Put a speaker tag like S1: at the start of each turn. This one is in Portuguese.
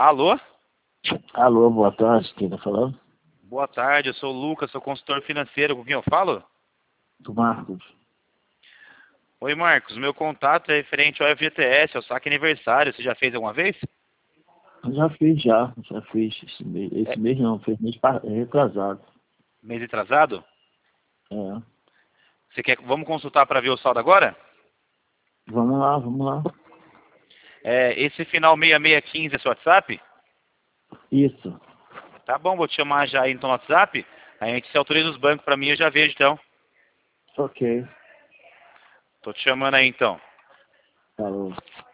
S1: Alô?
S2: Alô, boa tarde, quem tá falando?
S1: Boa tarde, eu sou o Lucas, sou consultor financeiro. Com quem eu falo?
S2: Do Marcos.
S1: Oi, Marcos. Meu contato é referente ao FGTS, ao saque aniversário. Você já fez alguma vez?
S2: Já fiz esse
S1: É
S2: mês não, fez mês retrasado.
S1: mês atrasado?
S2: É.
S1: Você quer? Vamos consultar para ver o saldo agora?
S2: Vamos lá.
S1: Esse final 6615 é seu WhatsApp?
S2: Isso,
S1: Tá bom, vou te chamar já aí então no WhatsApp. A gente se autoriza os bancos para mim, eu já vejo então.
S2: ok,
S1: Tô te chamando aí então.
S2: falou.